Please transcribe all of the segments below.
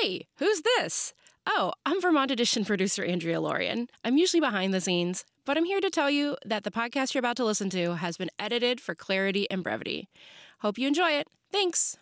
Hey, who's this? Oh, I'm Vermont Edition producer Andrea Lorian. I'm usually behind the scenes, but I'm here to tell you that the podcast you're about to listen to has been edited for clarity and brevity. Hope you enjoy it. Thanks.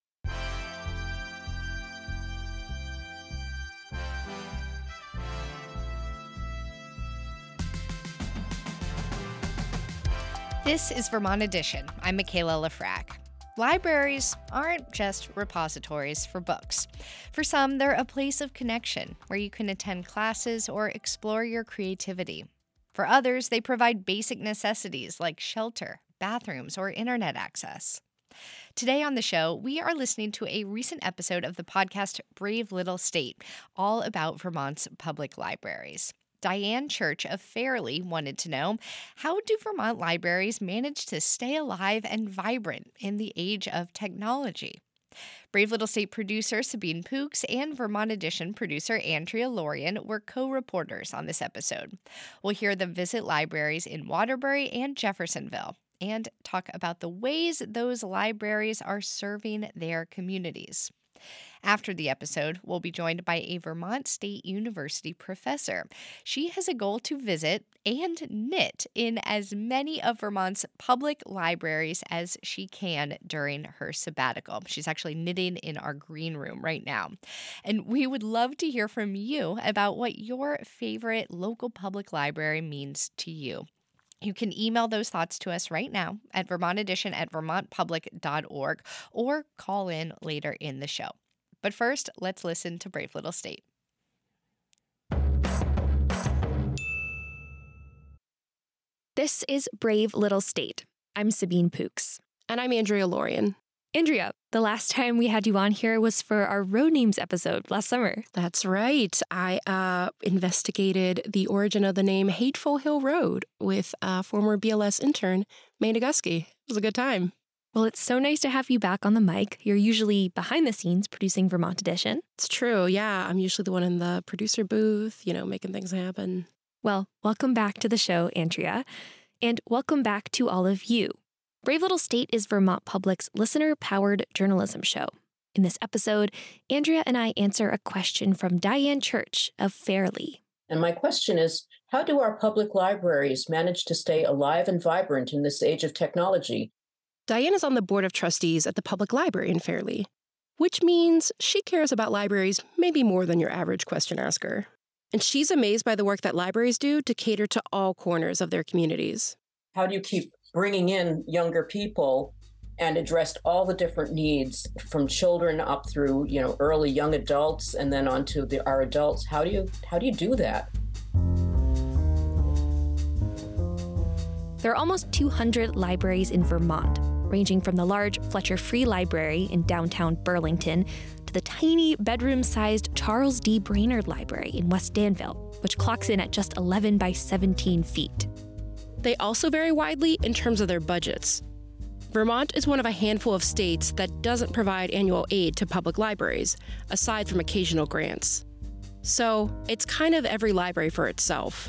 This is Vermont Edition. I'm Michaela Lafrac. Libraries aren't just repositories for books. For some, they're a place of connection where you can attend classes or explore your creativity. For others, they provide basic necessities like shelter, bathrooms, or internet access. Today on the show, we are listening to a recent episode of the podcast Brave Little State, all about Vermont's public libraries. Diane Church of Fairleigh wanted to know, how do Vermont libraries manage to stay alive and vibrant in the age of technology? Brave Little State producer Sabine Pooks and Vermont Edition producer Andrea Lorian were co-reporters on this episode. We'll hear them visit libraries in Waterbury and Jeffersonville and talk about the ways those libraries are serving their communities. After the episode, we'll be joined by a Vermont State University professor. She has a goal to visit and knit in as many of Vermont's public libraries as she can during her sabbatical. She's actually knitting in our green room right now. And we would love to hear from you about what your favorite local public library means to you. You can email those thoughts to us right now at vermontedition@vermontpublic.org or call in later in the show. But first, let's listen to Brave Little State. This is Brave Little State. I'm Sabine Pooks. And I'm Andrea Lorian. Andrea, the last time we had you on here was for our road names episode last summer. That's right. I investigated the origin of the name Hateful Hill Road with former BLS intern, May Naguski. It was a good time. Well, it's so nice to have you back on the mic. You're usually behind the scenes producing Vermont Edition. It's true, yeah. I'm usually the one in the producer booth, making things happen. Well, welcome back to the show, Andrea. And welcome back to all of you. Brave Little State is Vermont Public's listener-powered journalism show. In this episode, Andrea and I answer a question from Diane Church of Fairleigh. And my question is, how do our public libraries manage to stay alive and vibrant in this age of technology? Diane is on the board of trustees at the public library in Fairleigh, which means she cares about libraries maybe more than your average question asker. And she's amazed by the work that libraries do to cater to all corners of their communities. How do you keep bringing in younger people and address all the different needs from children up through, early young adults and then on to our adults? How do you do that? There are almost 200 libraries in Vermont, ranging from the large Fletcher Free Library in downtown Burlington to the tiny bedroom-sized Charles D. Brainerd Library in West Danville, which clocks in at just 11 by 17 feet. They also vary widely in terms of their budgets. Vermont is one of a handful of states that doesn't provide annual aid to public libraries, aside from occasional grants. So it's kind of every library for itself.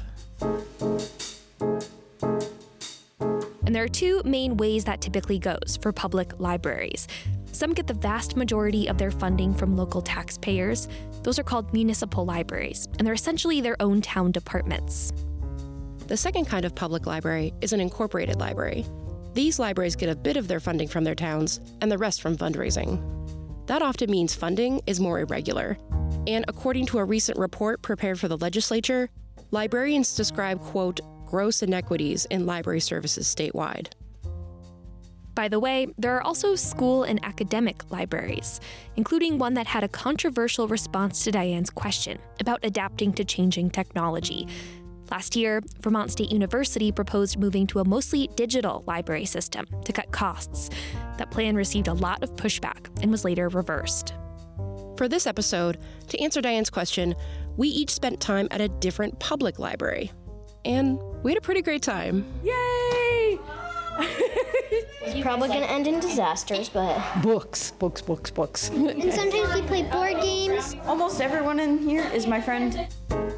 And there are two main ways that typically goes for public libraries. Some get the vast majority of their funding from local taxpayers. Those are called municipal libraries, and they're essentially their own town departments. The second kind of public library is an incorporated library. These libraries get a bit of their funding from their towns and the rest from fundraising. That often means funding is more irregular. And according to a recent report prepared for the legislature, librarians describe, quote, gross inequities in library services statewide. By the way, there are also school and academic libraries, including one that had a controversial response to Diane's question about adapting to changing technology. Last year, Vermont State University proposed moving to a mostly digital library system to cut costs. That plan received a lot of pushback and was later reversed. For this episode, to answer Diane's question, we each spent time at a different public library. And we had a pretty great time. Yay! It's probably going to end in disasters, but... Books. And sometimes we play board games. Almost everyone in here is my friend.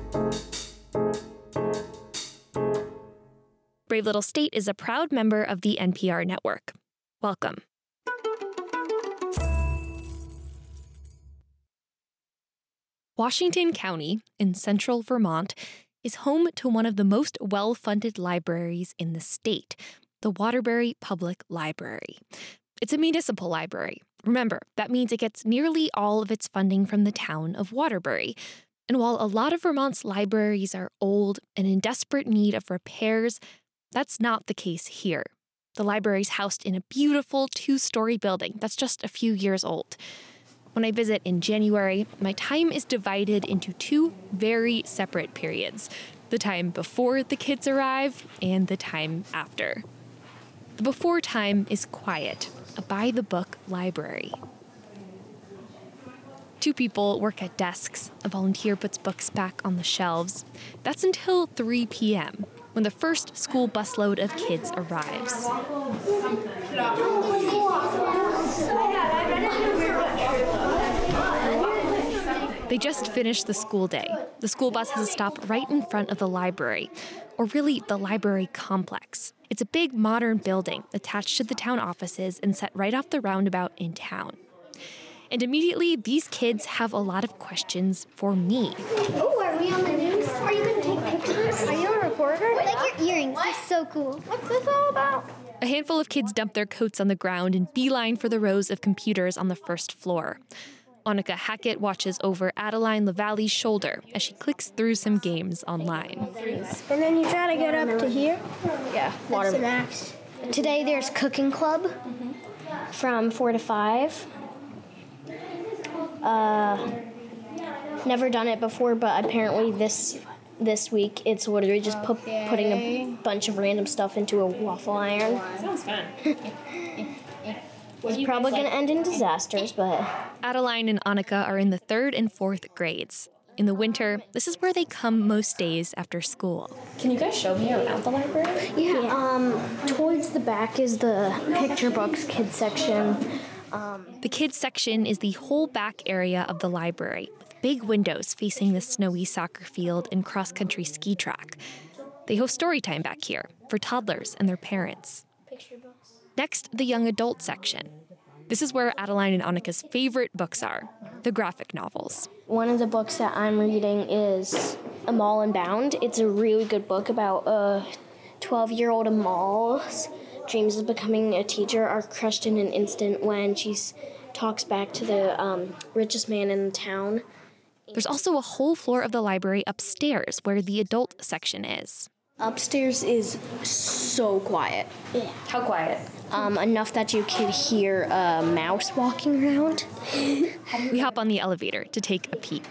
Brave Little State is a proud member of the NPR network. Welcome. Washington County in central Vermont is home to one of the most well-funded libraries in the state, the Waterbury Public Library. It's a municipal library. Remember, that means it gets nearly all of its funding from the town of Waterbury. And while a lot of Vermont's libraries are old and in desperate need of repairs, that's not the case here. The library's housed in a beautiful 2-story building that's just a few years old. When I visit in January, my time is divided into 2 very separate periods: the time before the kids arrive and the time after. The before time is quiet, a by-the-book library. 2 people work at desks. A volunteer puts books back on the shelves. That's until 3 p.m., when the first school busload of kids arrives. They just finished the school day. The school bus has a stop right in front of the library, or really the library complex. It's a big modern building attached to the town offices and set right off the roundabout in town. And immediately, these kids have a lot of questions for me. Oh, are we on the news? Are you going to take pictures? Are you a reporter? I like your earrings. They're so cool. What's this all about? A handful of kids dump their coats on the ground and beeline for the rows of computers on the first floor. Annika Hackett watches over Adeline LaValle's shoulder as she clicks through some games online. And then you try to get up to here? Yeah. That's the max. Today there's cooking club from 4 to 5. Never done it before, but apparently this week it's literally just putting a bunch of random stuff into a waffle iron. Sounds fun. It's probably going to end in disasters, but... Adeline and Annika are in the 3rd and 4th grades. In the winter, this is where they come most days after school. Can you guys show me around the library? Yeah, towards the back is the picture books kids section. The kids section is the whole back area of the library, with big windows facing the snowy soccer field and cross-country ski track. They host story time back here for toddlers and their parents. Next, the young adult section. This is where Adeline and Annika's favorite books are, the graphic novels. One of the books that I'm reading is Amal and Bound. It's a really good book about a 12-year-old Amal's dreams of becoming a teacher are crushed in an instant when she talks back to the richest man in the town. There's also a whole floor of the library upstairs where the adult section is. Upstairs is so quiet. Yeah. How quiet? Enough that you could hear a mouse walking around. We hop on the elevator to take a peek.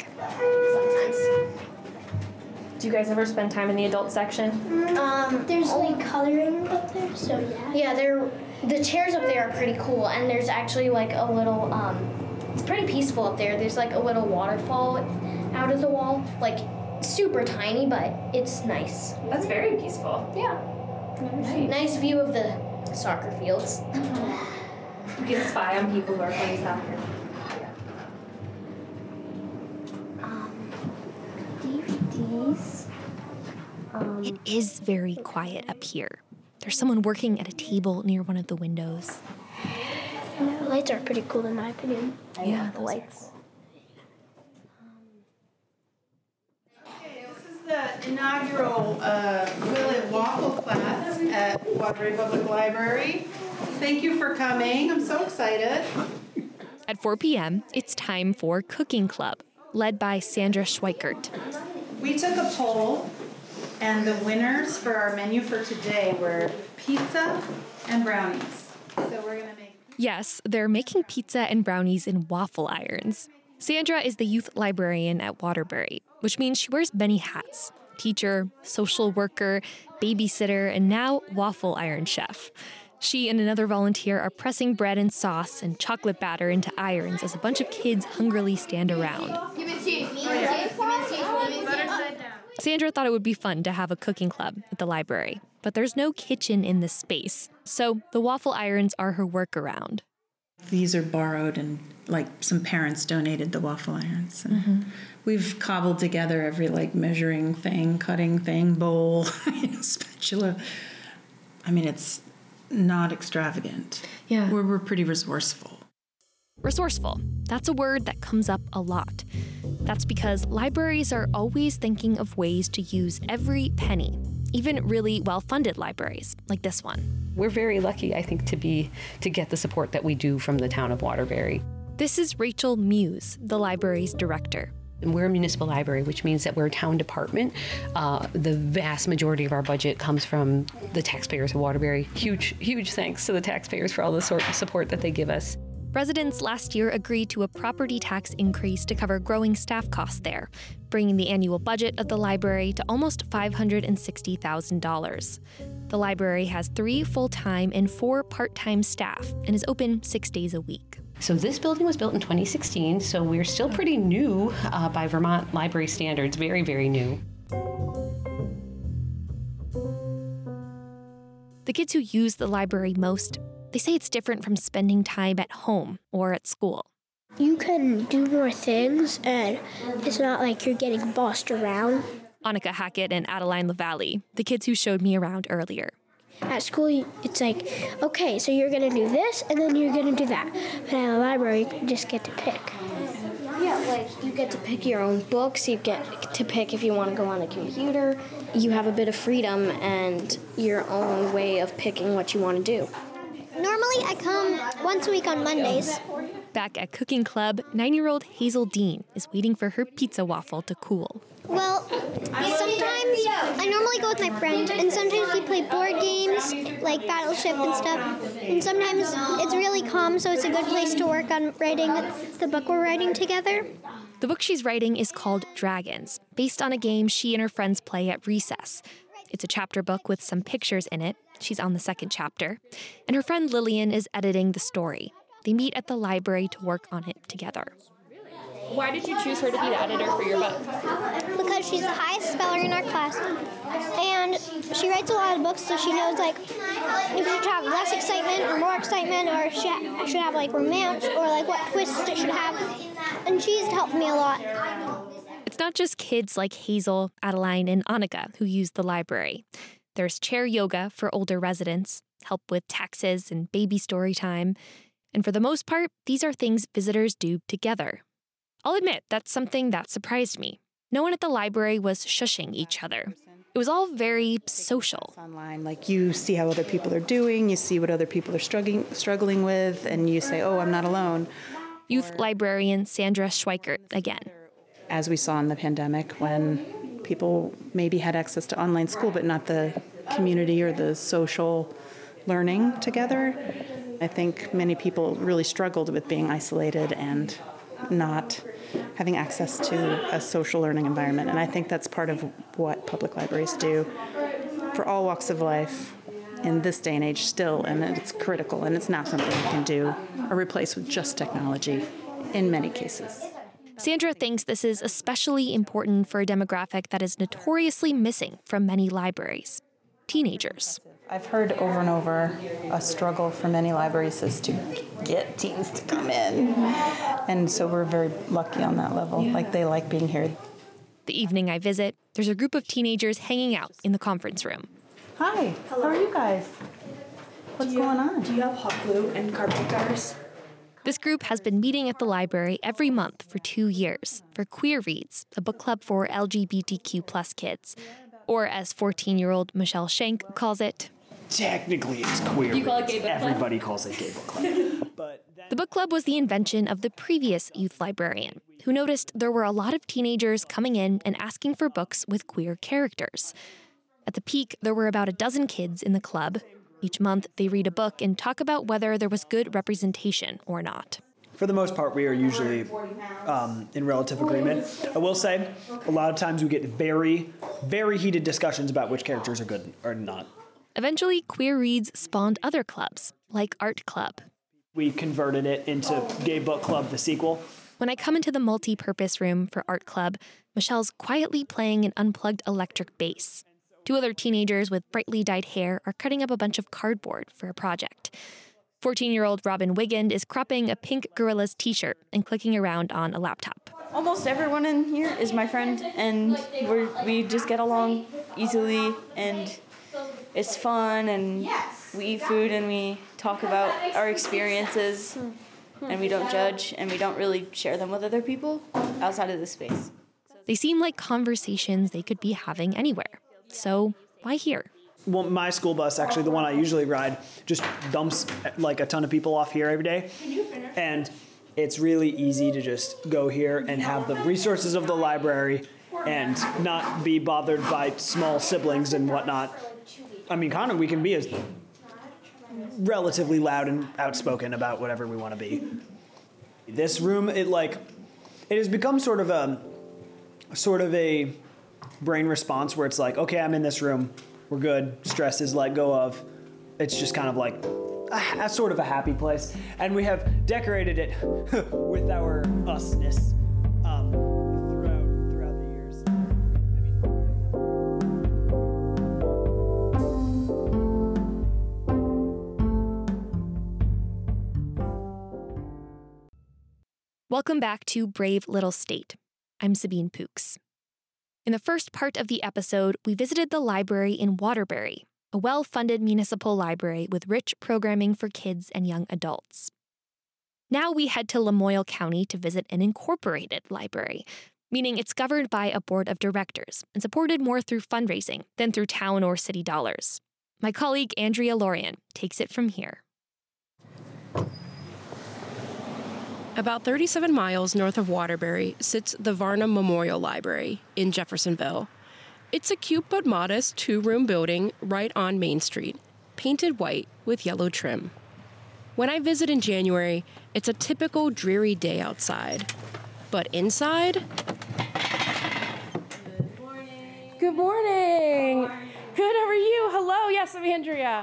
Do you guys ever spend time in the adult section? There's like coloring up there, so yeah. Yeah, the chairs up there are pretty cool, and there's actually like a little, it's pretty peaceful up there. There's like a little waterfall out of the wall, like super tiny, but it's nice. That's very peaceful. Yeah. Nice view of the soccer fields. You can spy on people who are playing soccer. It is very quiet up here. There's someone working at a table near one of the windows. The lights are pretty cool in my opinion. Yeah, the lights. This is the inaugural Fillet Waffle class at Waterbury Public Library. Thank you for coming. I'm so excited. At 4 p.m., it's time for Cooking Club, led by Sandra Schweikert. We took a poll, and the winners for our menu for today were pizza and brownies. So we're going to make... Yes, they're making pizza and brownies in waffle irons. Sandra is the youth librarian at Waterbury, which means she wears many hats: teacher, social worker, babysitter, and now waffle iron chef. She and another volunteer are pressing bread and sauce and chocolate batter into irons as a bunch of kids hungrily stand around. Sandra thought it would be fun to have a cooking club at the library, but there's no kitchen in this space, so the waffle irons are her workaround. These are borrowed, and like some parents donated the waffle irons. And we've cobbled together every measuring thing, cutting thing, bowl, spatula. I mean, it's not extravagant. Yeah. We're pretty resourceful. Resourceful. That's a word that comes up a lot. That's because libraries are always thinking of ways to use every penny, even really well-funded libraries like this one. We're very lucky, I think, to get the support that we do from the town of Waterbury. This is Rachel Muse, the library's director. And we're a municipal library, which means that we're a town department. The vast majority of our budget comes from the taxpayers of Waterbury. Huge thanks to the taxpayers for all the support that they give us. Residents last year agreed to a property tax increase to cover growing staff costs there, bringing the annual budget of the library to almost $560,000. The library has 3 full-time and 4 part-time staff and is open 6 days a week. So this building was built in 2016, so we're still pretty new by Vermont library standards, very, very new. The kids who use the library most, they say it's different from spending time at home or at school. You can do more things, and it's not like you're getting bossed around. Annika Hackett and Adeline LaValle, the kids who showed me around earlier. At school, it's like, okay, so you're going to do this, and then you're going to do that. But at a library, you just get to pick. Yeah, like, you get to pick your own books. You get to pick if you want to go on a computer. You have a bit of freedom and your own way of picking what you want to do. Normally, I come once a week on Mondays. Back at Cooking Club, 9-year-old Hazel Dean is waiting for her pizza waffle to cool. Well, sometimes I normally go with my friend, and sometimes we play board games, like Battleship and stuff. And sometimes it's really calm, so it's a good place to work on writing the book we're writing together. The book she's writing is called Dragons, based on a game she and her friends play at recess. It's a chapter book with some pictures in it. She's on the 2nd chapter. And her friend Lillian is editing the story. They meet at the library to work on it together. Why did you choose her to be the editor for your book? Because she's the highest speller in our class, and she writes a lot of books, so she knows, like, if you should have less excitement or more excitement, or should have, like, romance, or, like, what twists it should have, and she's helped me a lot. It's not just kids like Hazel, Adeline, and Annika who use the library. There's chair yoga for older residents, help with taxes and baby story time, and for the most part, these are things visitors do together. I'll admit that's something that surprised me. No one at the library was shushing each other. It was all very social. Online, like you see how other people are doing, you see what other people are struggling with, and you say, oh, I'm not alone. Youth librarian Sandra Schweikert again. As we saw in the pandemic, when people maybe had access to online school, but not the community or the social learning together, I think many people really struggled with being isolated and not having access to a social learning environment. And I think that's part of what public libraries do for all walks of life in this day and age still, and it's critical, and it's not something we can do or replace with just technology in many cases. Sandra thinks this is especially important for a demographic that is notoriously missing from many libraries: teenagers. I've heard over and over a struggle for many libraries is to get teens to come in. And so we're very lucky on that level. Yeah. Like, they like being here. The evening I visit, there's a group of teenagers hanging out in the conference room. Hi, hello. How are you guys? What's going on? Do you have hot glue and cardboard cutters? This group has been meeting at the library every month for 2 years for Queer Reads, a book club for LGBTQ+ kids. Or as 14-year-old Michelle Schenk calls it, technically it's queer. You call it gay book club? Everybody calls it gay book club. The book club was the invention of the previous youth librarian, who noticed there were a lot of teenagers coming in and asking for books with queer characters. At the peak, there were about a dozen kids in the club. Each month, they read a book and talk about whether there was good representation or not. For the most part, we are usually in relative agreement. I will say, a lot of times we get very, very heated discussions about which characters are good or not. Eventually, Queer Reads spawned other clubs, like Art Club. We converted it into Gay Book Club, the sequel. When I come into the multi-purpose room for Art Club, Michelle's quietly playing an unplugged electric bass. 2 other teenagers with brightly dyed hair are cutting up a bunch of cardboard for a project. 14-year-old Robin Wigand is cropping a pink Gorillaz t-shirt and clicking around on a laptop. Almost everyone in here is my friend, and we just get along easily, and it's fun, and we eat food, and we talk about our experiences. and we don't judge, and we don't really share them with other people outside of this space. They seem like conversations they could be having anywhere. So why here? Well, my school bus, actually, the one I usually ride, just dumps like a ton of people off here every day. And it's really easy to just go here and have the resources of the library and not be bothered by small siblings and whatnot. I mean, kind of, we can be as relatively loud and outspoken about whatever we want to be. This room, it has become sort of a brain response where it's like, okay, I'm in this room, we're good, stress is let go of. It's just kind of like a sort of a happy place. And we have decorated it with our usness throughout the years. Welcome back to Brave Little State. I'm Sabine Pooks. In the first part of the episode, we visited the library in Waterbury, a well-funded municipal library with rich programming for kids and young adults. Now we head to Lamoille County to visit an incorporated library, meaning it's governed by a board of directors and supported more through fundraising than through town or city dollars. My colleague Andrea Lorian takes it from here. About 37 miles north of Waterbury sits the Varnum Memorial Library in Jeffersonville. It's a cute but modest 2-room building right on Main Street, painted white with yellow trim. When I visit in January, it's a typical dreary day outside. But inside... Good morning. Good morning. Good, how are you? Hello, yes, I'm Andrea.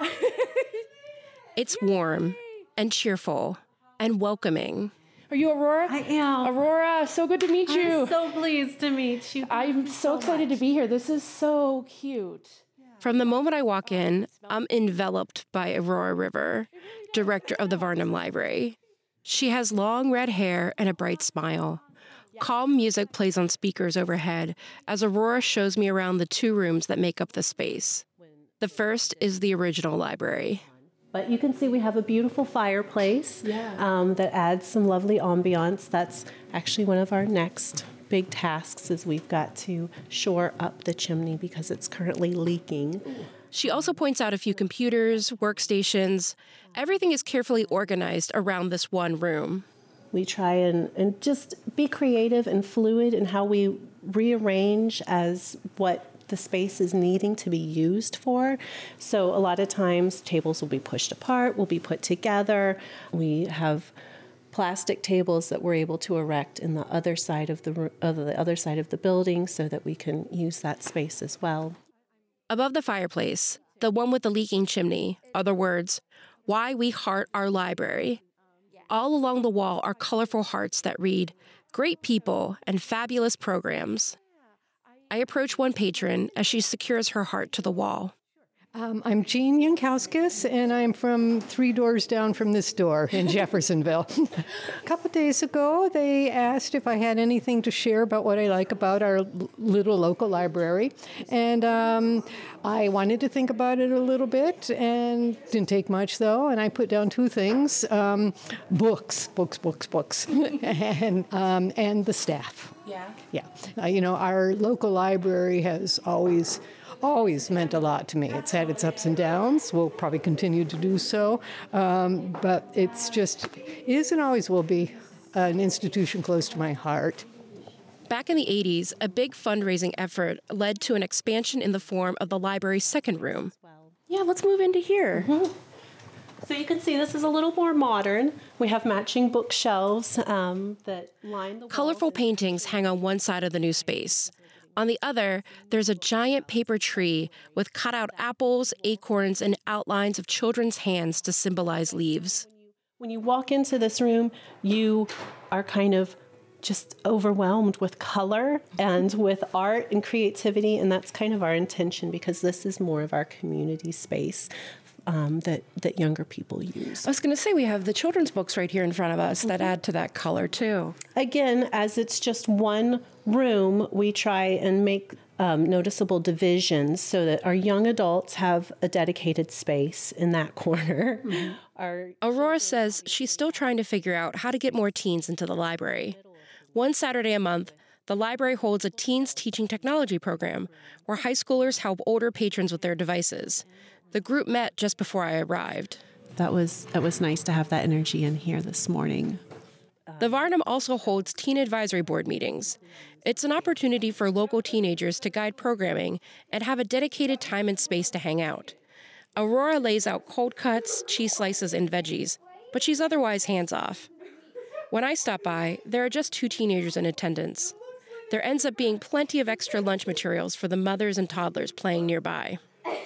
It's warm and cheerful and welcoming. Are you Aurora? I am. Aurora, so good to meet you. I'm so pleased to meet you. I'm so excited to be here. This is so cute. From the moment I walk in, I'm enveloped by Aurora River, director of the Varnum Library. She has long red hair and a bright smile. Calm music plays on speakers overhead as Aurora shows me around the 2 rooms that make up the space. The first is the original library. But you can see we have a beautiful fireplace that adds some lovely ambiance. That's actually one of our next big tasks is we've got to shore up the chimney because it's currently leaking. She also points out a few computers, workstations. Everything is carefully organized around this one room. We try and just be creative and fluid in how we rearrange as what the space is needing to be used for. So a lot of times tables will be pushed apart, will be put together. We have plastic tables that we're able to erect in the other side of the building so that we can use that space as well. Above the fireplace, the one with the leaking chimney, are the words, "Why we heart our library." All along the wall are colorful hearts that read, "Great people and fabulous programs." I approach one patron as she secures her heart to the wall. I'm Jean Yankowskis, and I'm from 3 doors down from this door in Jeffersonville. A couple days ago, they asked if I had anything to share about what I like about our little local library. And I wanted to think about it a little bit, and didn't take much, though. And I put down 2 things, books, and the staff. Yeah. Our local library has always meant a lot to me. It's had its ups and downs. We'll probably continue to do so. But it's just is and always will be an institution close to my heart. Back in the 80s, a big fundraising effort led to an expansion in the form of the library's second room. Yeah, let's move into here. Mm-hmm. So you can see this is a little more modern. We have matching bookshelves that line the walls. Colorful paintings hang on one side of the new space. On the other, there's a giant paper tree with cut-out apples, acorns, and outlines of children's hands to symbolize leaves. When you walk into this room, you are kind of just overwhelmed with color and with art and creativity, and that's kind of our intention because this is more of our community space that younger people use. I was going to say, we have the children's books right here in front of us that add to that color too. Again, as it's just one room, we try and make noticeable divisions so that our young adults have a dedicated space in that corner. Aurora says she's still trying to figure out how to get more teens into the library. One Saturday a month, the library holds a Teens Teaching Technology program where high schoolers help older patrons with their devices. The group met just before I arrived. That was nice to have that energy in here this morning. The Varnum also holds Teen Advisory Board meetings. It's an opportunity for local teenagers to guide programming and have a dedicated time and space to hang out. Aurora lays out cold cuts, cheese slices, and veggies, but she's otherwise hands-off. When I stop by, there are just 2 teenagers in attendance. There ends up being plenty of extra lunch materials for the mothers and toddlers playing nearby.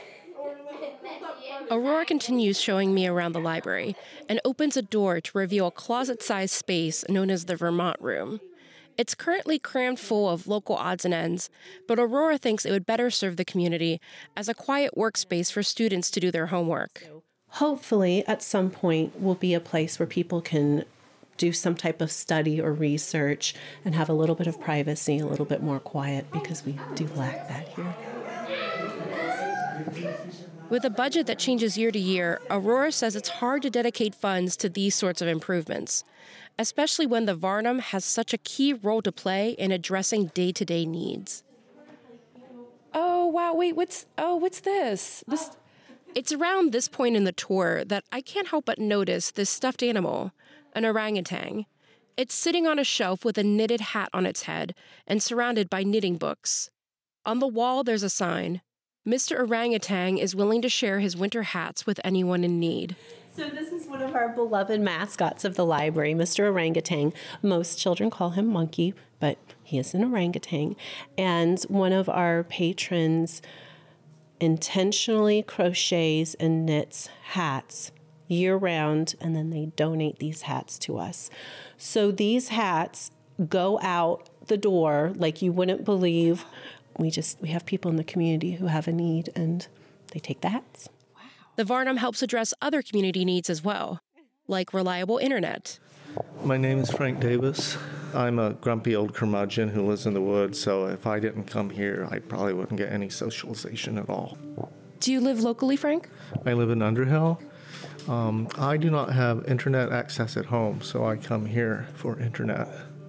Aurora continues showing me around the library and opens a door to reveal a closet-sized space known as the Vermont Room. It's currently crammed full of local odds and ends, but Aurora thinks it would better serve the community as a quiet workspace for students to do their homework. Hopefully, at some point, will be a place where people can do some type of study or research and have a little bit of privacy, a little bit more quiet, because we do lack that here. With a budget that changes year to year, Aurora says it's hard to dedicate funds to these sorts of improvements, especially when the Varnum has such a key role to play in addressing day-to-day needs. Oh, wow, wait, what's this? It's around this point in the tour that I can't help but notice this stuffed animal, an orangutan. It's sitting on a shelf with a knitted hat on its head and surrounded by knitting books. On the wall, there's a sign. Mr. Orangutan is willing to share his winter hats with anyone in need. So this is one of our beloved mascots of the library, Mr. Orangutan. Most children call him Monkey, but he is an orangutan. And one of our patrons intentionally crochets and knits hats year-round, and then they donate these hats to us. So these hats go out the door like you wouldn't believe. We have people in the community who have a need, and they take the hats. Wow. The Varnum helps address other community needs as well, like reliable internet. My name is Frank Davis. I'm a grumpy old curmudgeon who lives in the woods, so if I didn't come here, I probably wouldn't get any socialization at all. Do you live locally, Frank? I live in Underhill. I do not have internet access at home, so I come here for internet.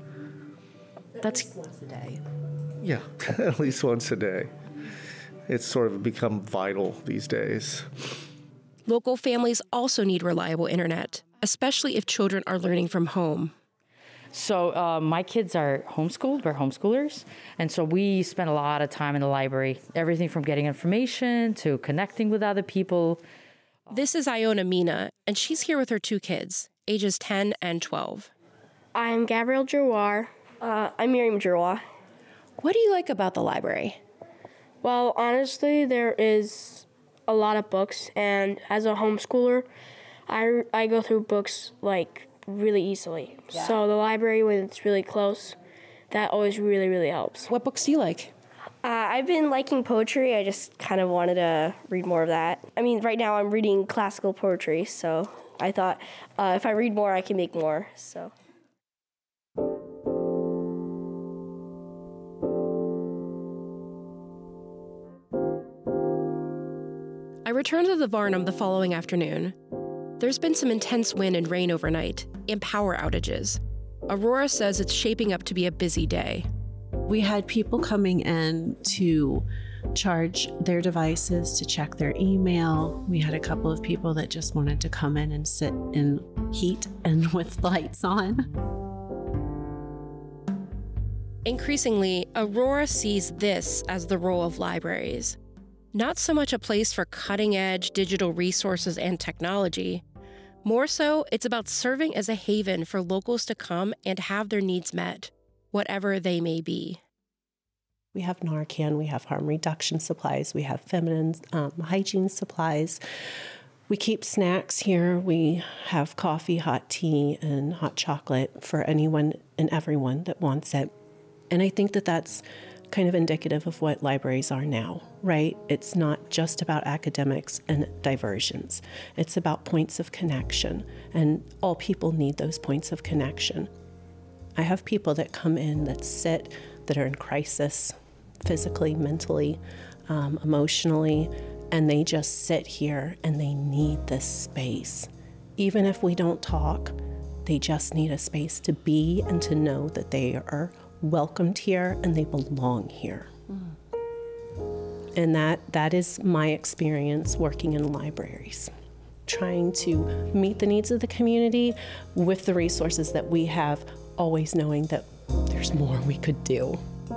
That's once a day. Yeah, at least once a day. It's sort of become vital these days. Local families also need reliable internet, especially if children are learning from home. So my kids are homeschooled. We're homeschoolers. And so we spend a lot of time in the library, everything from getting information to connecting with other people. This is Iona Mina, and she's here with her 2 kids, ages 10 and 12. I'm Gabrielle Giroir. I'm Miriam Giroir. What do you like about the library? Well, honestly, there is a lot of books, and as a homeschooler, I go through books like really easily. Yeah. So the library, when it's really close, that always really, really helps. What books do you like? I've been liking poetry. I just kind of wanted to read more of that. I mean, right now I'm reading classical poetry, so I thought if I read more, I can make more. So. I returned to the Varnum the following afternoon. There's been some intense wind and rain overnight, and power outages. Aurora says it's shaping up to be a busy day. We had people coming in to charge their devices, to check their email. We had a couple of people that just wanted to come in and sit in heat and with lights on. Increasingly, Aurora sees this as the role of libraries. Not so much a place for cutting-edge digital resources and technology. More so, it's about serving as a haven for locals to come and have their needs met, whatever they may be. We have Narcan, we have harm reduction supplies, we have feminine hygiene supplies. We keep snacks here. We have coffee, hot tea, and hot chocolate for anyone and everyone that wants it. And I think that that's kind of indicative of what libraries are now, right? It's not just about academics and diversions. It's about points of connection, and all people need those points of connection. I have people that come in that are in crisis, physically, mentally, emotionally, and they just sit here and they need this space. Even if we don't talk, they just need a space to be and to know that they are welcomed here and they belong here. And that is my experience working in libraries, trying to meet the needs of the community with the resources that we have, always knowing that there's more we could do.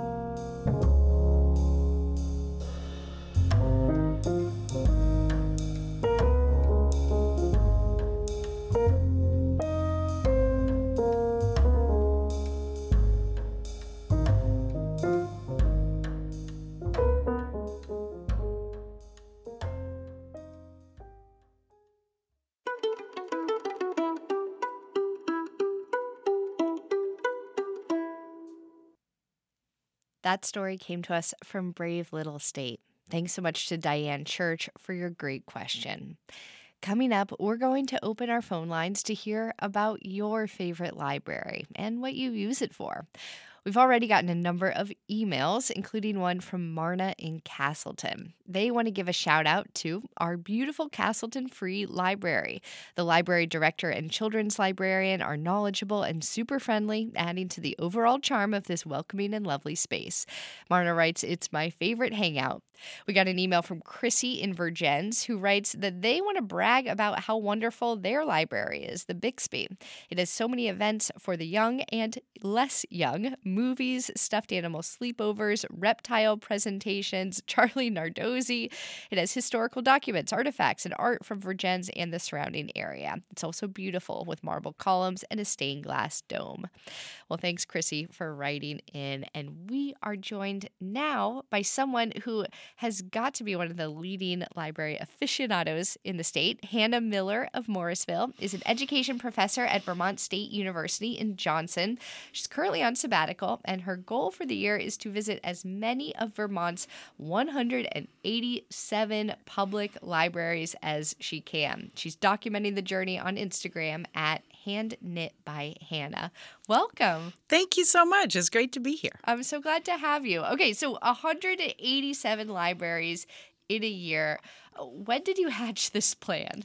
That story came to us from Brave Little State. Thanks so much to Diane Church for your great question. Coming up, we're going to open our phone lines to hear about your favorite library and what you use it for. We've already gotten a number of emails, including one from Marna in Castleton. They want to give a shout out to our beautiful Castleton Free Library. The library director and children's librarian are knowledgeable and super friendly, adding to the overall charm of this welcoming and lovely space. Marna writes, "It's my favorite hangout." We got an email from Chrissy in Vergennes, who writes that they want to brag about how wonderful their library is, the Bixby. It has so many events for the young and less young, movies, stuffed animal sleepovers, reptile presentations, Charlie Nardozzi. It has historical documents, artifacts, and art from Vergennes and the surrounding area. It's also beautiful with marble columns and a stained glass dome. Well, thanks, Chrissy, for writing in. And we are joined now by someone who has got to be one of the leading library aficionados in the state. Hannah Miller of Morrisville is an education professor at Vermont State University in Johnson. She's currently on sabbatical, and her goal for the year is to visit as many of Vermont's 187 public libraries as she can. She's documenting the journey on Instagram at Hand Knit by Hannah. Welcome. Thank you so much. It's great to be here. I'm so glad to have you. Okay, so 187 libraries in a year. When did you hatch this plan?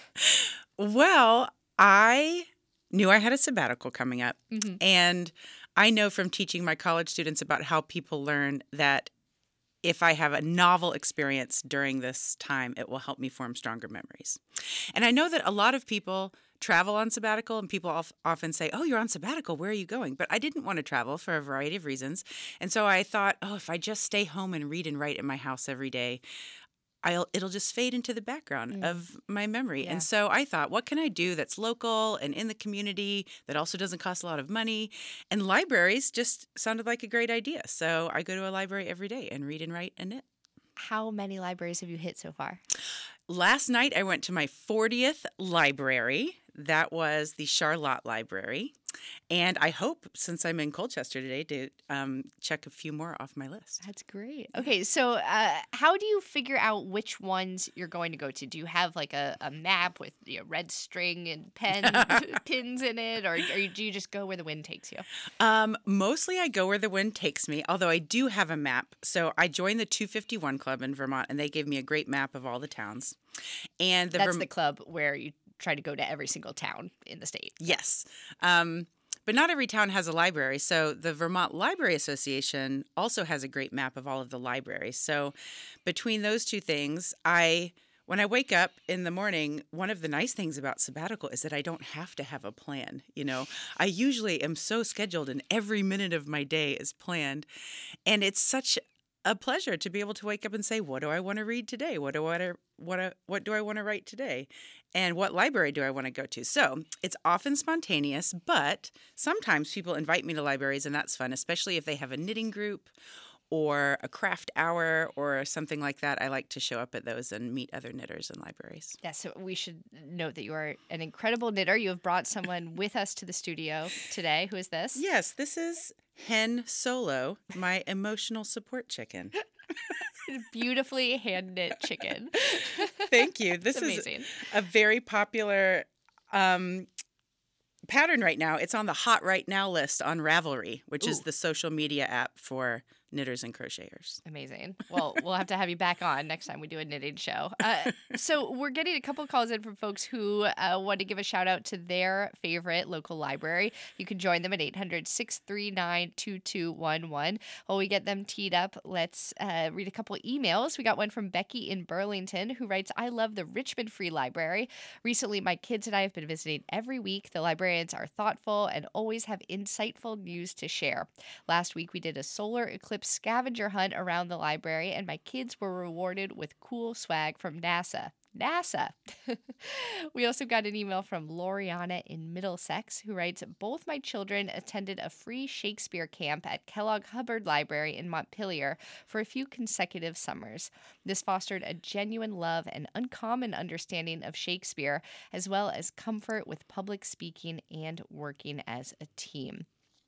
Well, I knew I had a sabbatical coming up. Mm-hmm. And I know from teaching my college students about how people learn that if I have a novel experience during this time, it will help me form stronger memories. And I know that a lot of people travel on sabbatical, and people often say, "Oh, you're on sabbatical. Where are you going?" But I didn't want to travel for a variety of reasons. And so I thought, if I just stay home and read and write in my house every day, it'll just fade into the background of my memory. Yeah. And so I thought, what can I do that's local and in the community that also doesn't cost a lot of money? And libraries just sounded like a great idea. So I go to a library every day and read and write and knit. How many libraries have you hit so far? Last night, I went to my 40th library. That was the Charlotte Library. And I hope, since I'm in Colchester today, to check a few more off my list. That's great. Okay, so how do you figure out which ones you're going to go to? Do you have like a map with red string and pins in it, or do you just go where the wind takes you? Mostly I go where the wind takes me, although I do have a map. So I joined the 251 Club in Vermont, and they gave me a great map of all the towns. And that's the club where you try to go to every single town in the state. Yes. But not every town has a library. So the Vermont Library Association also has a great map of all of the libraries. So between those two things, when I wake up in the morning, one of the nice things about sabbatical is that I don't have to have a plan. I usually am so scheduled and every minute of my day is planned. And it's such a pleasure to be able to wake up and say, what do I want to read today? What do I want to write today? And what library do I want to go to? So it's often spontaneous, but sometimes people invite me to libraries, and that's fun, especially if they have a knitting group or a craft hour or something like that, I like to show up at those and meet other knitters in libraries. Yeah, so we should note that you are an incredible knitter. You have brought someone with us to the studio today. Who is this? Yes, this is Hen Solo, my emotional support chicken. Beautifully hand knit chicken. Thank you. This is amazing. A very popular pattern right now. It's on the Hot Right Now list on Ravelry, which is the social media app for knitters and crocheters. Amazing. Well, we'll have to have you back on next time we do a knitting show. So we're getting a couple calls in from folks who want to give a shout out to their favorite local library. You can join them at 800-639-2211. While we get them teed up, let's read a couple emails. We got one from Becky in Burlington who writes, I love the Richmond Free Library. Recently, my kids and I have been visiting every week. The librarians are thoughtful and always have insightful news to share. Last week, we did a solar eclipse scavenger hunt around the library, and my kids were rewarded with cool swag from NASA. We also got an email from Loriana in Middlesex who writes, both my children attended a free Shakespeare camp at Kellogg Hubbard Library in Montpelier for a few consecutive summers. This fostered a genuine love and uncommon understanding of Shakespeare, as well as comfort with public speaking and working as a team.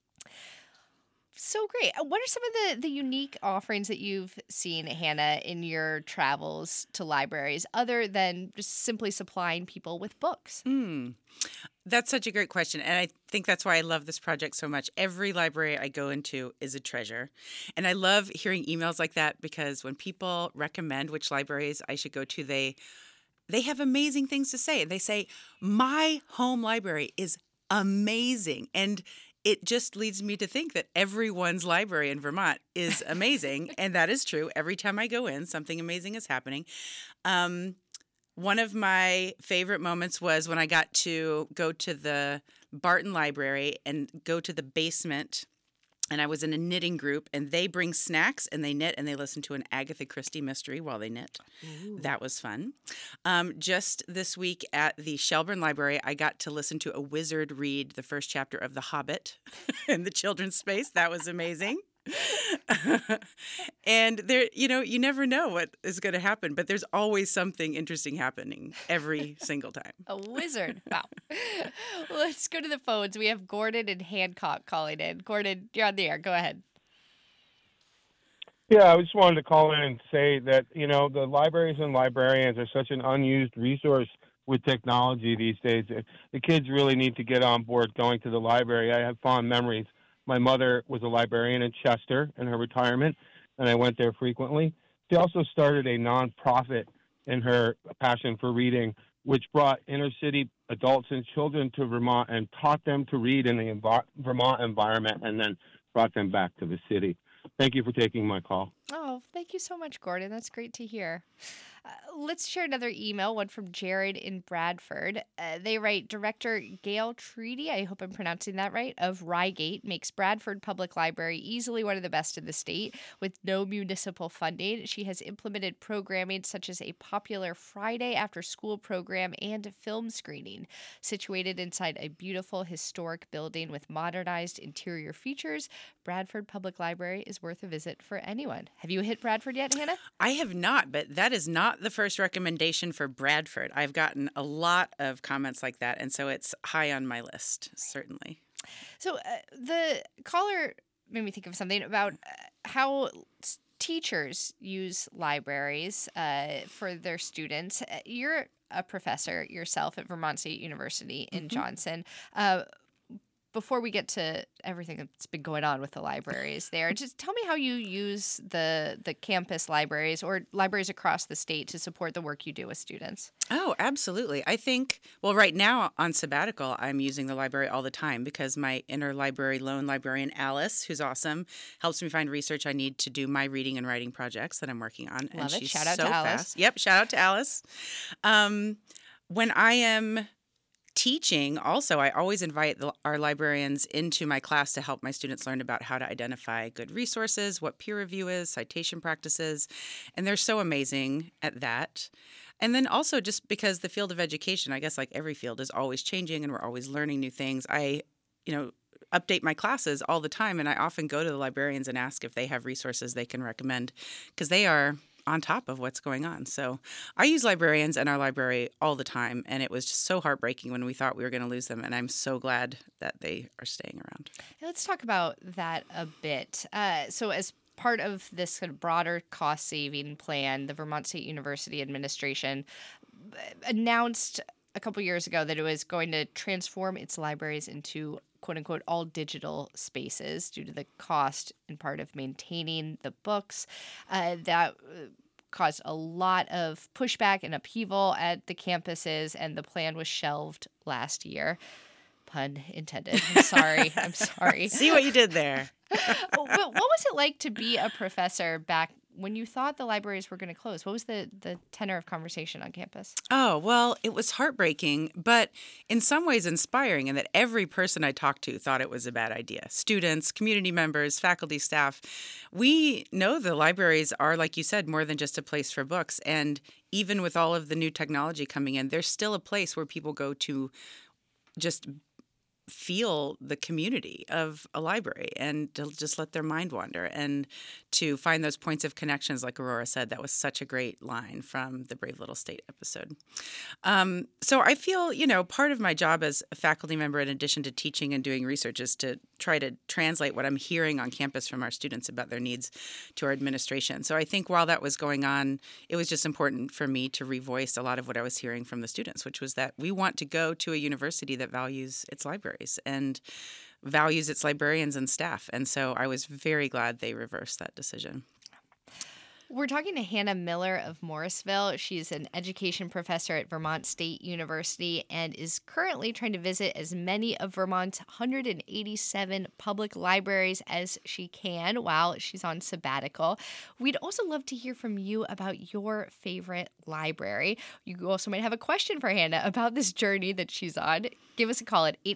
So great. What are some of the unique offerings that you've seen, Hannah, in your travels to libraries, other than just simply supplying people with books? That's such a great question. And I think that's why I love this project so much. Every library I go into is a treasure. And I love hearing emails like that because when people recommend which libraries I should go to, they have amazing things to say. They say, my home library is amazing. And it just leads me to think that everyone's library in Vermont is amazing. And that is true. Every time I go in, something amazing is happening. One of my favorite moments was when I got to go to the Barton Library and go to the basement. And I was in a knitting group, and they bring snacks, and they knit, and they listen to an Agatha Christie mystery while they knit. Ooh. That was fun. Just this week at the Shelburne Library, I got to listen to a wizard read the first chapter of The Hobbit in the children's space. That was amazing. And there, you never know what is going to happen, but there's always something interesting happening every single time. A wizard. Wow. Let's go to the phones. We have Gordon and Hancock calling in. Gordon, you're on the air. Go ahead. Yeah, I just wanted to call in and say that, the libraries and librarians are such an unused resource with technology these days. The kids really need to get on board going to the library. I have fond memories. My mother was a librarian in Chester in her retirement, and I went there frequently. She also started a nonprofit in her passion for reading, which brought inner city adults and children to Vermont and taught them to read in the Vermont environment and then brought them back to the city. Thank you for taking my call. Oh, thank you so much, Gordon. That's great to hear. Let's share another email, one from Jared in Bradford. They write, Director Gail Treaty, I hope I'm pronouncing that right, of Rygate, makes Bradford Public Library easily one of the best in the state with no municipal funding. She has implemented programming such as a popular Friday after school program and film screening. Situated inside a beautiful historic building with modernized interior features, Bradford Public Library is worth a visit for anyone. Have you hit Bradford yet, Hannah? I have not, but that is not the first recommendation for Bradford. I've gotten a lot of comments like that, and so it's high on my list, certainly. So the caller made me think of something about how teachers use libraries for their students. You're a professor yourself at Vermont State University in Johnson. Before we get to everything that's been going on with the libraries there, just tell me how you use the campus libraries or libraries across the state to support the work you do with students. Oh, absolutely. I think, well, right now on sabbatical, I'm using the library all the time because my interlibrary loan librarian, Alice, who's awesome, helps me find research I need to do my reading and writing projects that I'm working on. Love and it. She's Shout out so to Alice. Fast. Yep, shout out to Alice. When I am teaching, also, I always invite our librarians into my class to help my students learn about how to identify good resources, what peer review is, citation practices, and they're so amazing at that. And then also just because the field of education, I guess like every field, is always changing and we're always learning new things. update my classes all the time, and I often go to the librarians and ask if they have resources they can recommend, because they are on top of what's going on. So I use librarians in our library all the time, and it was just so heartbreaking when we thought we were going to lose them, and I'm so glad that they are staying around. Let's talk about that a bit. So as part of this kind of broader cost-saving plan, the Vermont State University Administration announced a couple years ago that it was going to transform its libraries into quote-unquote all digital spaces due to the cost in part of maintaining the books. That caused a lot of pushback and upheaval at the campuses, and the plan was shelved last year. Pun intended. I'm sorry. See what you did there. But what was it like to be a professor back when you thought the libraries were going to close? What was the tenor of conversation on campus? Oh, well, it was heartbreaking, but in some ways inspiring in that every person I talked to thought it was a bad idea. Students, community members, faculty, staff. We know the libraries are, like you said, more than just a place for books. And even with all of the new technology coming in, there's still a place where people go to just feel the community of a library and to just let their mind wander and to find those points of connections, like Aurora said. That was such a great line from the Brave Little State episode. So I feel, part of my job as a faculty member, in addition to teaching and doing research, is to try to translate what I'm hearing on campus from our students about their needs to our administration. So I think while that was going on, it was just important for me to revoice a lot of what I was hearing from the students, which was that we want to go to a university that values its libraries and values its librarians and staff. And so I was very glad they reversed that decision. We're talking to Hannah Miller of Morrisville. She's an education professor at Vermont State University and is currently trying to visit as many of Vermont's 187 public libraries as she can while she's on sabbatical. We'd also love to hear from you about your favorite library. You also might have a question for Hannah about this journey that she's on. Give us a call at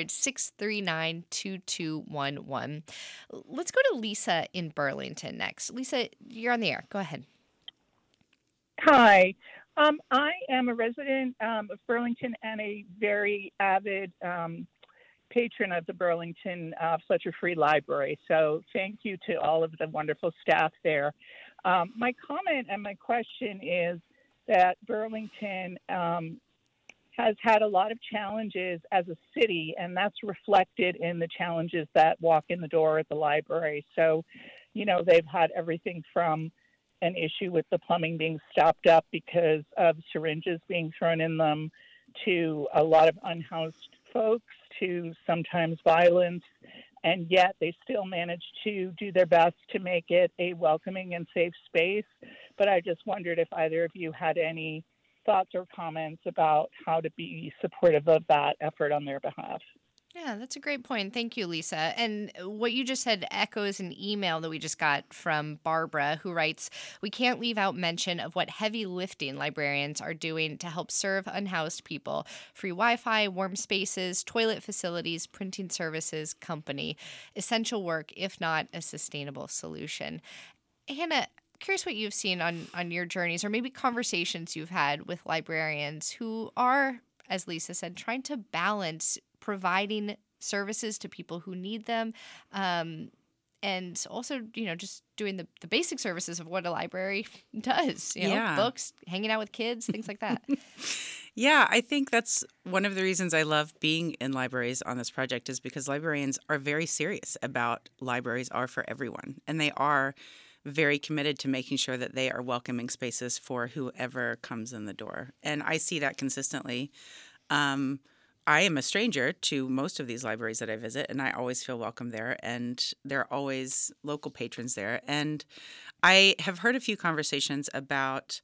800-639-2211. Let's go to Lisa in Burlington next. Lisa, you're on the air. Go ahead. Hi. I am a resident of Burlington and a very avid patron of the Burlington Fletcher Free Library. So thank you to all of the wonderful staff there. My comment and my question is that Burlington has had a lot of challenges as a city, and that's reflected in the challenges that walk in the door at the library. So, they've had everything from an issue with the plumbing being stopped up because of syringes being thrown in them, to a lot of unhoused folks, to sometimes violence, and yet they still manage to do their best to make it a welcoming and safe space. But I just wondered if either of you had any thoughts or comments about how to be supportive of that effort on their behalf. Yeah, that's a great point. Thank you, Lisa. And what you just said echoes an email that we just got from Barbara, who writes, "We can't leave out mention of what heavy lifting librarians are doing to help serve unhoused people. Free Wi-Fi, warm spaces, toilet facilities, printing services, company. Essential work, if not a sustainable solution." Hannah, curious what you've seen on your journeys, or maybe conversations you've had with librarians who are, as Lisa said, trying to balance providing services to people who need them, and also, just doing the basic services of what a library does, books, hanging out with kids, things like that. Yeah, I think that's one of the reasons I love being in libraries on this project, is because librarians are very serious about libraries are for everyone, and they are very committed to making sure that they are welcoming spaces for whoever comes in the door. And I see that consistently. I am a stranger to most of these libraries that I visit, and I always feel welcome there, and there are always local patrons there. And I have heard a few conversations about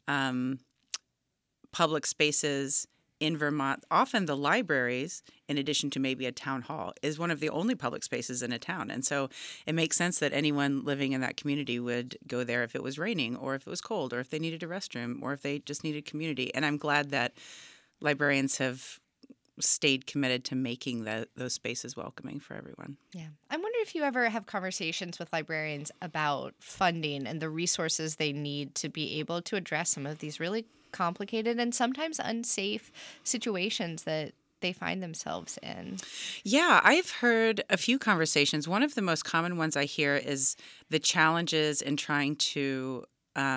public spaces in Vermont. Often the libraries, in addition to maybe a town hall, is one of the only public spaces in a town. And so it makes sense that anyone living in that community would go there if it was raining, or if it was cold, or if they needed a restroom, or if they just needed community. And I'm glad that librarians have stayed committed to making those spaces welcoming for everyone. Yeah. I wonder if you ever have conversations with librarians about funding and the resources they need to be able to address some of these really complicated and sometimes unsafe situations that they find themselves in. Yeah, I've heard a few conversations. One of the most common ones I hear is the challenges in trying to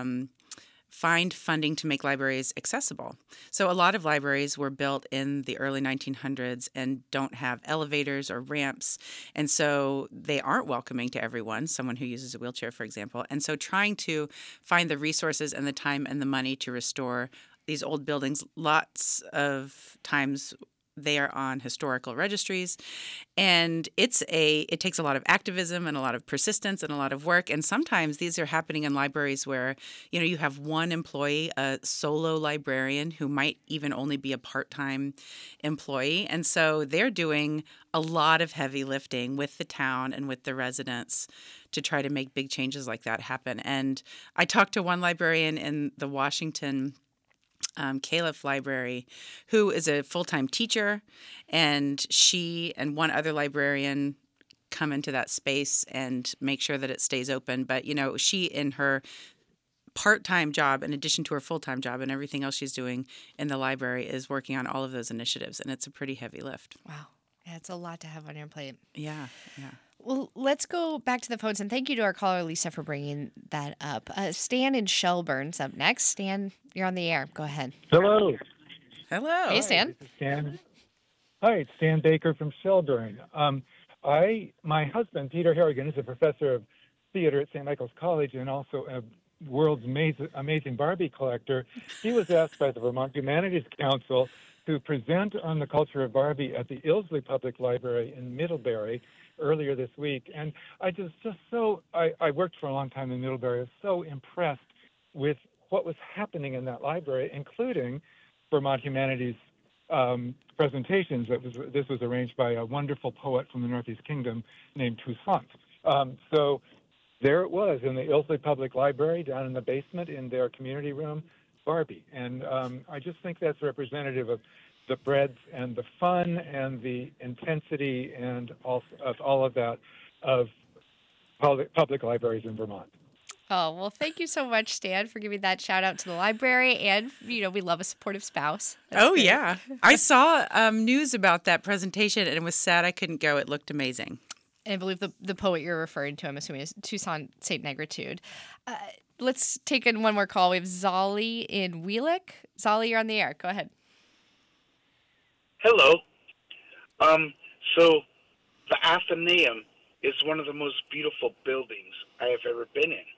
find funding to make libraries accessible. So a lot of libraries were built in the early 1900s and don't have elevators or ramps. And so they aren't welcoming to everyone, someone who uses a wheelchair, for example. And so trying to find the resources and the time and the money to restore these old buildings, lots of times they are on historical registries, and it takes a lot of activism and a lot of persistence and a lot of work. And sometimes these are happening in libraries where, you have one employee, a solo librarian who might even only be a part-time employee. And so they're doing a lot of heavy lifting with the town and with the residents to try to make big changes like that happen. And I talked to one librarian in the Washington Califf Library, who is a full-time teacher, and she and one other librarian come into that space and make sure that it stays open. But, she in her part-time job, in addition to her full-time job and everything else she's doing in the library, is working on all of those initiatives, and it's a pretty heavy lift. Wow. Yeah, it's a lot to have on your plate. Yeah. Well, let's go back to the phones, and thank you to our caller, Lisa, for bringing that up. Stan in Shelburne's up next. Stan, you're on the air. Go ahead. Hello. Hello. Hey, Stan. Stan. Hi, it's Stan Baker from Shelburne. My husband, Peter Harrigan, is a professor of theater at St. Michael's College and also a world's amazing Barbie collector. He was asked by the Vermont Humanities Council to present on the culture of Barbie at the Ilsley Public Library in Middlebury earlier this week. And I I worked for a long time in Middlebury. I was so impressed with what was happening in that library, including Vermont Humanities presentations. This was arranged by a wonderful poet from the Northeast Kingdom named Toussaint. So there it was in the Ilsley Public Library down in the basement in their community room, Barbie. And I just think that's representative of the breadth and the fun and the intensity and also of all of that of public libraries in Vermont. Oh, well, thank you so much, Stan, for giving that shout out to the library. And, we love a supportive spouse. That's great. Yeah. I saw news about that presentation, and it was sad I couldn't go. It looked amazing. And I believe the poet you're referring to, I'm assuming, is Toussaint St. Negritude. Let's take in one more call. We have Zolly in Wheelock. Zolly, you're on the air. Go ahead. Hello. So the Athenaeum is one of the most beautiful buildings I have ever been in.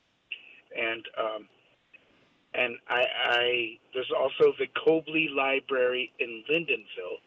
And there's also the Cobley Library in Lindenville.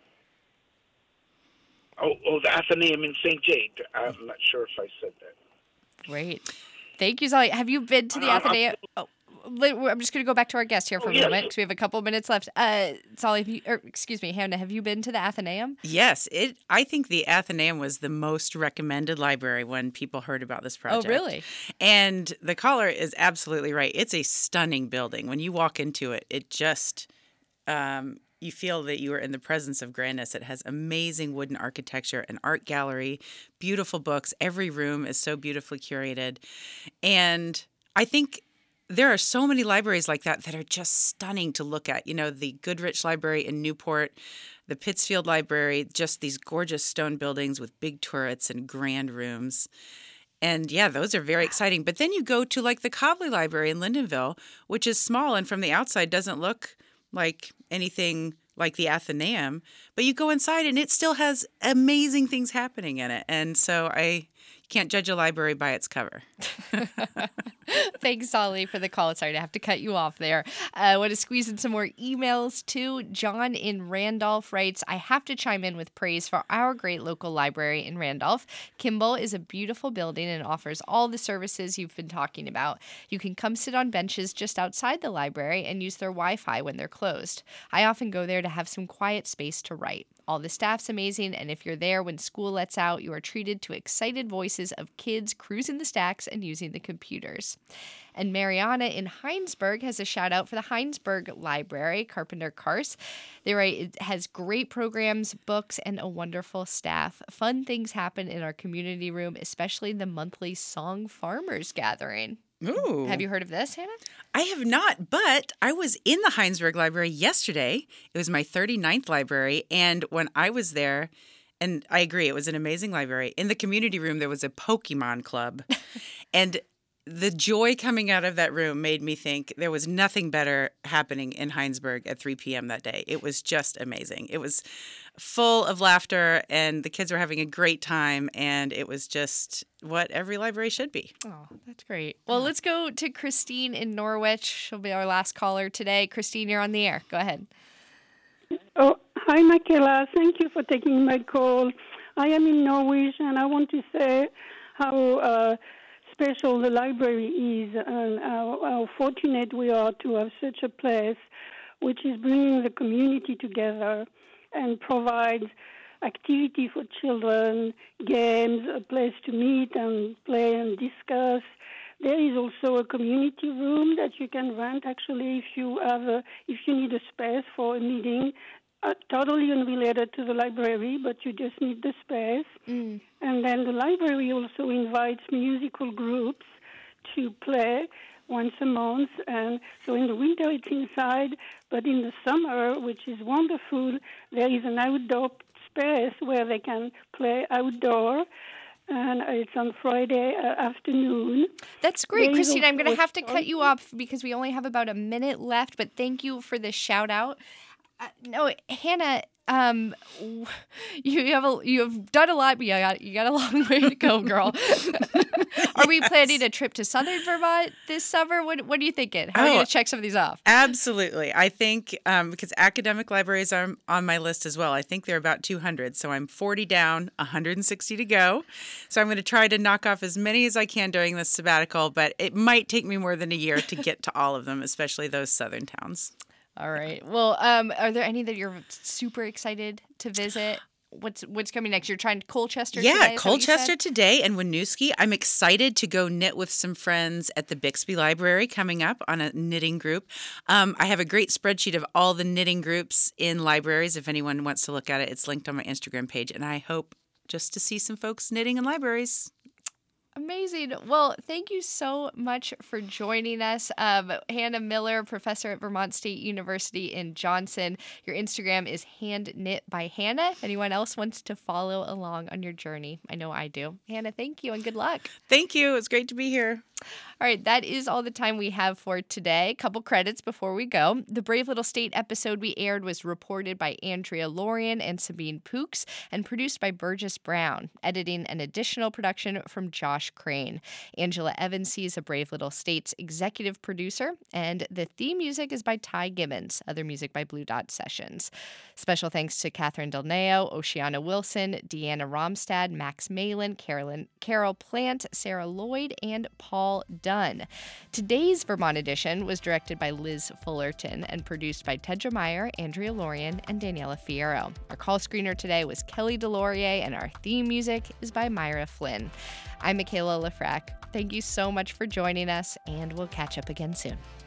Oh, the Athenaeum in St. Jade. I'm not sure if I said that. Great. Thank you, Zolly. Have you been to the Athenaeum? I'm just going to go back to our guest here for a moment because we have a couple minutes left. Zolly, Hannah, have you been to the Athenaeum? Yes. I think the Athenaeum was the most recommended library when people heard about this project. Oh, really? And the caller is absolutely right. It's a stunning building. When you walk into it, it just... you feel that you are in the presence of grandness. It has amazing wooden architecture, an art gallery, beautiful books. Every room is so beautifully curated. And I think there are so many libraries like that are just stunning to look at. The Goodrich Library in Newport, the Pittsfield Library, just these gorgeous stone buildings with big turrets and grand rooms. And yeah, those are very exciting. But then you go to like the Cobley Library in Lindenville, which is small and from the outside doesn't look like anything like the Athenaeum, but you go inside and it still has amazing things happening in it. And so you can't judge a library by its cover. Thanks, Solly, for the call. Sorry to have to cut you off there. I want to squeeze in some more emails, too. John in Randolph writes, I have to chime in with praise for our great local library in Randolph. Kimball is a beautiful building and offers all the services you've been talking about. You can come sit on benches just outside the library and use their Wi-Fi when they're closed. I often go there to have some quiet space to write. All the staff's amazing, and if you're there when school lets out, you are treated to excited voices of kids cruising the stacks and using the computers. And Mariana in Heinsberg has a shout out for the Heinsberg Library, Carpenter Karst. They write, it has great programs, books, and a wonderful staff. Fun things happen in our community room, especially the monthly Song Farmers Gathering. Ooh. Have you heard of this, Hannah? I have not, but I was in the Heinsberg Library yesterday. It was my 39th library, and when I was there, and I agree, it was an amazing library. In the community room, there was a Pokemon club, and the joy coming out of that room made me think there was nothing better happening in Heinsberg at 3 p.m. that day. It was just amazing. It was full of laughter, and the kids were having a great time, and it was just what every library should be. Oh, that's great. Well, let's go to Christine in Norwich. She'll be our last caller today. Christine, you're on the air. Go ahead. Oh, hi, Michaela. Thank you for taking my call. I am in Norwich, and I want to say how special the library is and how fortunate we are to have such a place which is bringing the community together and provides activity for children, games, a place to meet and play and discuss. There is also a community room that you can rent actually if you need a space for a meeting. Totally unrelated to the library, but you just need the space. And then the library also invites musical groups to play once a month. And so in the winter it's inside, but in the summer, which is wonderful, there is an outdoor space where they can play outdoor. And it's on Friday afternoon. That's great, Christine. I'm going to have to cut you off because we only have about a minute left, but thank you for the shout out. No, Hannah, you have done a lot, but you got a long way to go, girl. Are we planning a trip to Southern Vermont this summer? What are you thinking? How are you going to check some of these off? Absolutely. I think because academic libraries are on my list as well. I think they're about 200. So I'm 40 down, 160 to go. So I'm going to try to knock off as many as I can during this sabbatical, but it might take me more than a year to get to all of them, especially those southern towns. All right. Well, are there any that you're super excited to visit? What's coming next? You're trying Colchester today? Yeah, Colchester today and Winooski. I'm excited to go knit with some friends at the Bixby Library coming up on a knitting group. I have a great spreadsheet of all the knitting groups in libraries. If anyone wants to look at it, it's linked on my Instagram page. And I hope just to see some folks knitting in libraries. Amazing. Well, thank you so much for joining us. Hannah Miller, professor at Vermont State University in Johnson. Your Instagram is Hand Knit by Hannah. If anyone else wants to follow along on your journey, I know I do. Hannah, thank you and good luck. Thank you. It's great to be here. All right, that is all the time we have for today. A couple credits before we go. The Brave Little State episode we aired was reported by Andrea Lorian and Sabine Pooks and produced by Burgess Brown. Editing and additional production from Josh Crane. Angela Evans is a Brave Little State's executive producer, and the theme music is by Ty Gibbons. Other music by Blue Dot Sessions. Special thanks to Catherine Del Neo, Oceana Wilson, Deanna Romstad, Max Malin, Carol Plant, Sarah Lloyd, and Paul Dunn. Today's Vermont edition was directed by Liz Fullerton and produced by Tedra Meyer, Andrea Lorian, and Daniela Fierro. Our call screener today was Kelly Delorier, and our theme music is by Myra Flynn. I'm Michaela Lefrak. Thank you so much for joining us, and we'll catch up again soon.